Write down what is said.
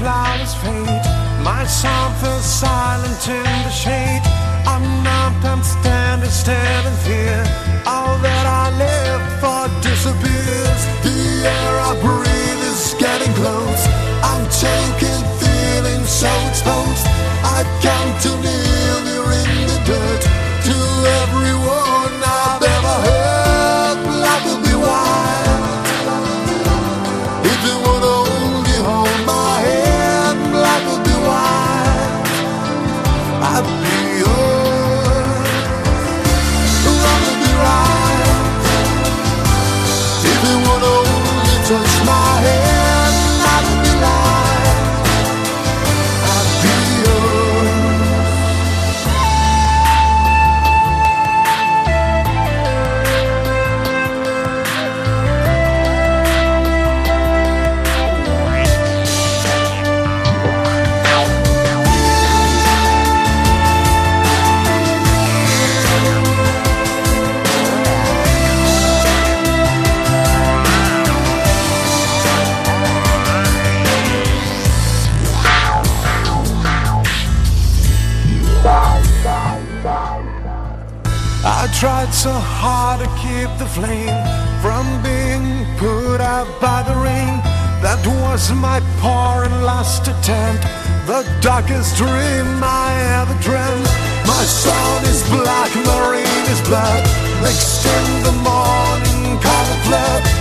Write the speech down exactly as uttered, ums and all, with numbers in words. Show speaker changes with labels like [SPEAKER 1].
[SPEAKER 1] flowers fade, my song feels silent in the shade. I'm numb, I'm standing still in fear. All that I live for disappears. The air I breathe is getting close. I'm taking, feeling so exposed. I come to kneel here in the dirt. To everyone I've ever heard, life will be wild. If you would only hold my hand, life will be wild. I'd be yours, life will be right. If you would only touch my hand, life will be light. I'd be yours. I tried so hard to keep the flame from being put out by the rain. That was my poor and last attempt, the darkest dream I ever dreamt. My sun is black, my rain is blood, mixed in the morning cold flood.